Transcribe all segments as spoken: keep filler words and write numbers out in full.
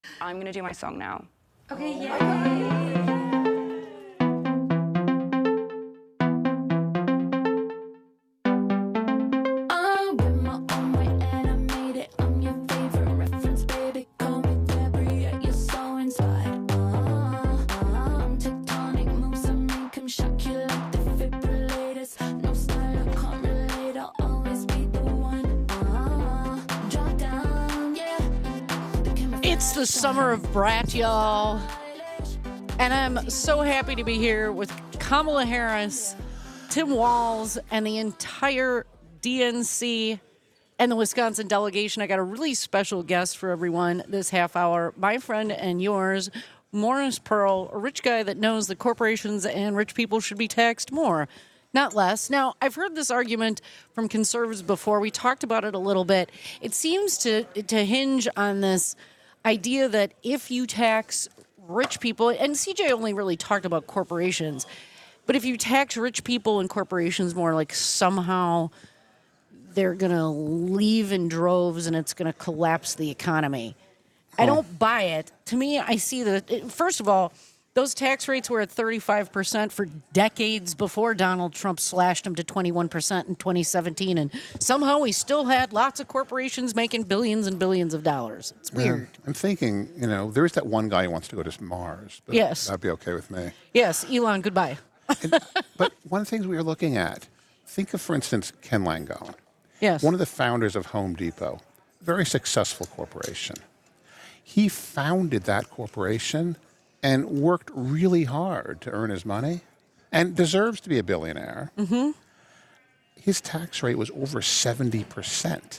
I'm going to do my song now. Okay, yeah. It's the summer of Brat, y'all. And I'm so happy to be here with Kamala Harris, Tim Walz, and the entire D N C and the Wisconsin delegation. I got a really special guest for everyone this half hour. My friend and yours, Morris Pearl, a rich guy that knows that corporations and rich people should be taxed more, not less. Now, I've heard this argument from conservatives before. We talked about it a little bit. It seems to to hinge on this idea that if you tax rich people, and C J only really talked about corporations, but if you tax rich people and corporations more, like somehow they're going to leave in droves and it's going to collapse the economy. I don't buy it. To me, I see that, first of all, those tax rates were at thirty-five percent for decades before Donald Trump slashed them to twenty-one percent in twenty seventeen. And somehow we still had lots of corporations making billions and billions of dollars. It's weird. Yeah, I'm thinking, you know, there is that one guy who wants to go to Mars. But yes. That'd be okay with me. Yes, Elon, goodbye. and, but one of the things we were looking at, think of, for instance, Ken Langone. Yes. One of the founders of Home Depot, very successful corporation. He founded that corporation and worked really hard to earn his money and deserves to be a billionaire. Mm-hmm. His tax rate was over seventy percent.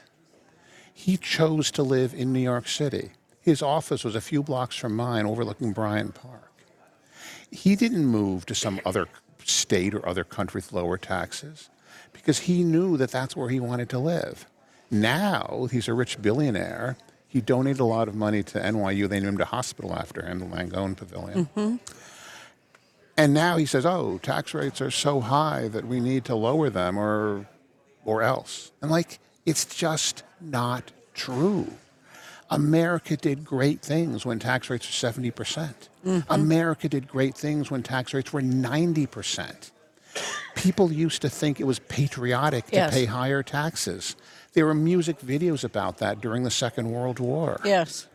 He chose to live in New York City. His office was a few blocks from mine overlooking Bryant Park. He didn't move to some other state or other country with lower taxes because he knew that that's where he wanted to live. Now he's a rich billionaire. He donated a lot of money to N Y U. They named a hospital after him, the Langone Pavilion. Mm-hmm. And now he says, oh, tax rates are so high that we need to lower them or, or else. And, like, it's just not true. America did great things when tax rates were seventy percent. Mm-hmm. America did great things when tax rates were ninety percent. People used to think it was patriotic to yes. pay higher taxes. There were music videos about that during the Second World War. Yes.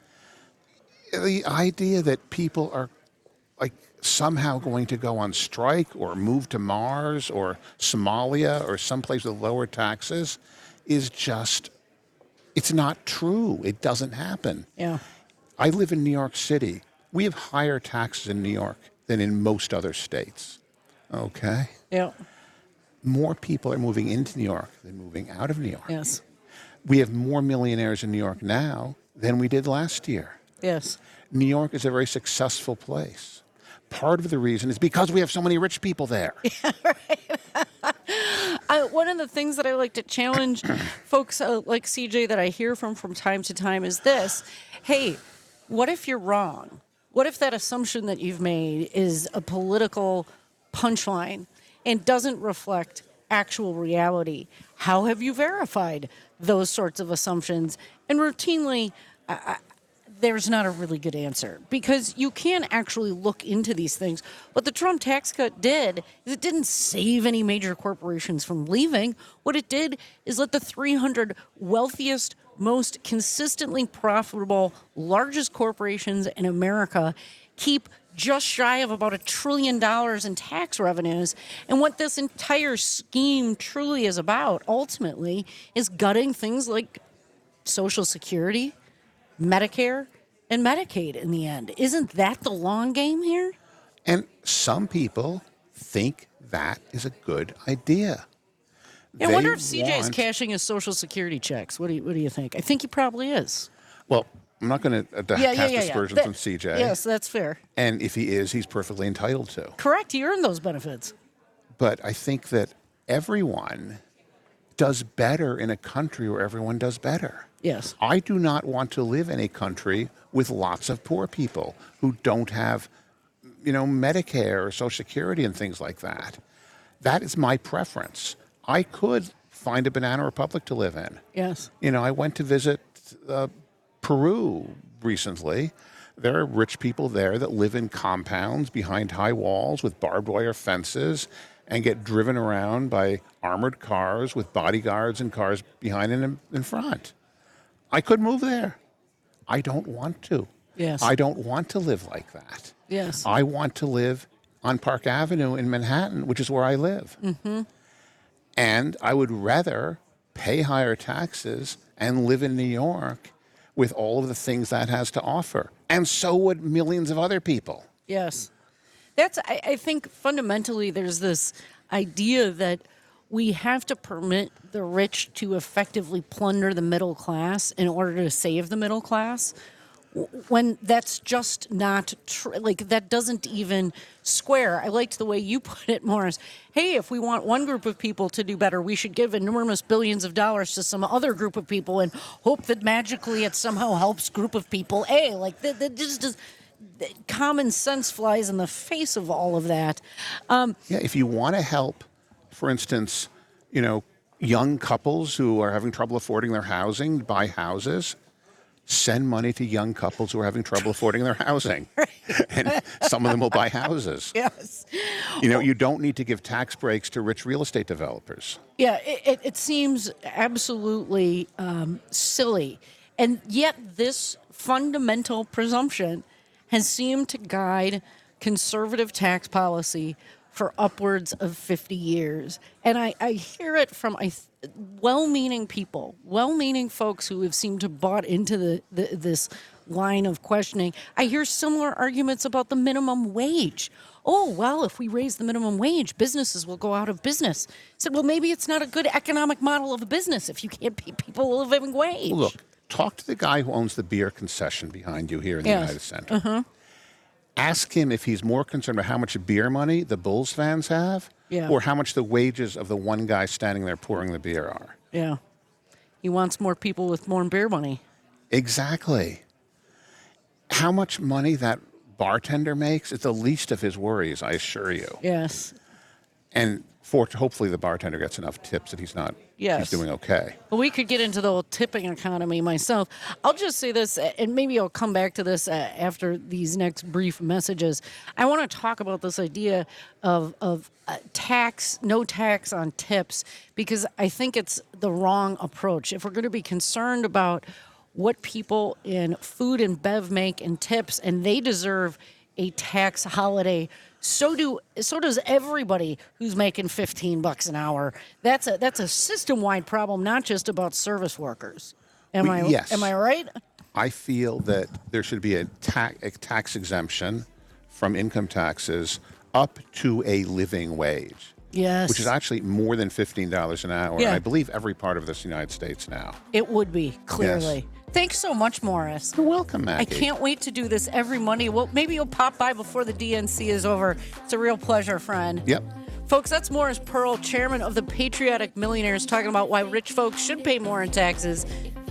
The idea that people are like somehow going to go on strike or move to Mars or Somalia or someplace with lower taxes is just, it's not true. It doesn't happen. Yeah. I live in New York City. We have higher taxes in New York than in most other states. Okay? Yeah. More people are moving into New York than moving out of New York. Yes. We have more millionaires in New York now than we did last year. Yes. New York is a very successful place. Part of the reason is because we have so many rich people there. Yeah, right. I, one of the things that I like to challenge folks uh, like C J that I hear from from time to time is this. Hey, what if you're wrong? What if that assumption that you've made is a political punchline and doesn't reflect actual reality? How have you verified those sorts of assumptions? And routinely, uh, there's not a really good answer because you can actually look into these things. What the Trump tax cut did is it didn't save any major corporations from leaving. What it did is let the three hundred wealthiest, most consistently profitable, largest corporations in America keep just shy of about a trillion dollars in tax revenues. And what this entire scheme truly is about, ultimately, is gutting things like Social Security, Medicare, and Medicaid in the end. Isn't that the long game here? And some people think that is a good idea. I They wonder if C J is want- cashing his Social Security checks. What do you, what do you think? I think he probably is. Well, I'm not going to uh, Yeah, yeah, cast yeah, yeah. aspersions That- on C J. Yes, that's fair. And if he is, he's perfectly entitled to. Correct. He earned those benefits. But I think that everyone does better in a country where everyone does better. Yes. I do not want to live in a country with lots of poor people who don't have, you know, Medicare or Social Security and things like that. That is my preference. I could find a banana republic to live in. Yes. You know, I went to visit uh, Peru recently, there are rich people there that live in compounds behind high walls with barbed wire fences and get driven around by armored cars with bodyguards and cars behind and in, in front. I could move there. I don't want to. Yes. I don't want to live like that. Yes. I want to live on Park Avenue in Manhattan, which is where I live. Mm-hmm. And I would rather pay higher taxes and live in New York with all of the things that has to offer. And so would millions of other people. Yes. That's, I, I think fundamentally there's this idea that we have to permit the rich to effectively plunder the middle class in order to save the middle class, when that's just not true. Like, that doesn't even square. I liked the way you put it, Morris. Hey, if we want one group of people to do better, we should give enormous billions of dollars to some other group of people and hope that magically it somehow helps group of people A. Like, that, that just does, common sense flies in the face of all of that. Um, yeah, if you want to help, for instance, you know, young couples who are having trouble affording their housing, buy houses, send money to young couples who are having trouble affording their housing. And some of them will buy houses. Yes. You know, you don't need to give tax breaks to rich real estate developers. Yeah, it, it, it seems absolutely um, silly. And yet this fundamental presumption has seemed to guide conservative tax policy for upwards of fifty years. And I, I hear it from I, well-meaning people, well-meaning folks who have seemed to bought into the, the this line of questioning. I hear similar arguments about the minimum wage. Oh, well, if we raise the minimum wage, businesses will go out of business. I said, well, maybe it's not a good economic model of a business if you can't pay people a living wage. Look, talk to the guy who owns the beer concession behind you here in the Yes. United Center. Uh-huh. Ask him if he's more concerned about how much beer money the Bulls fans have Yeah. or how much the wages of the one guy standing there pouring the beer are. Yeah. He wants more people with more beer money. Exactly. How much money that bartender makes is the least of his worries, I assure you. Yes. And for hopefully the bartender gets enough tips that he's not Yes. he's doing okay. Well, we could get into the whole tipping economy myself. I'll just say this, and maybe I'll come back to this uh, after these next brief messages. I want to talk about this idea of, of uh, tax, no tax on tips, because I think it's the wrong approach. If we're going to be concerned about what people in food and bev make in tips, and they deserve a tax holiday, so do so does everybody who's making fifteen bucks an hour. That's a that's a system-wide problem, not just about service workers. Am We- I yes. am I right? I feel that there should be a, ta- a tax exemption from income taxes up to a living wage, Yes. which is actually more than fifteen dollars an hour. Yeah. And I believe every part of this United States now. It would be, clearly. Thanks so much, Morris. You're welcome, Maggie. I can't wait to do this every Monday. Well, maybe you'll pop by before the D N C is over. It's a real pleasure, friend. Yep. Folks, that's Morris Pearl, chairman of the Patriotic Millionaires, talking about why rich folks should pay more in taxes.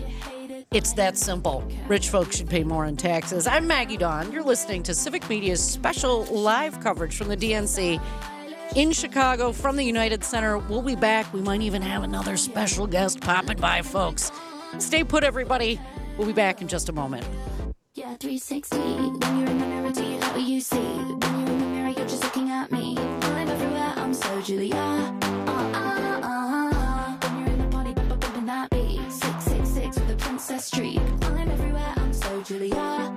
It's that simple. Rich folks should pay more in taxes. I'm Maggie Dawn. You're listening to Civic Media's special live coverage from the D N C in Chicago from the United Center. We'll be back. We might even have another special guest popping by, folks. Stay put, everybody. We'll be back in just a moment. Yeah, three sixty. When you're in the mirror, do you know what you see? When you're in the mirror, you're just looking at me. I'm everywhere, I'm so Julia. Uh, uh, uh. When you're in the party, bump, bump, bumping that beat. six six six with a princess streak. I'm everywhere, I'm so Julia.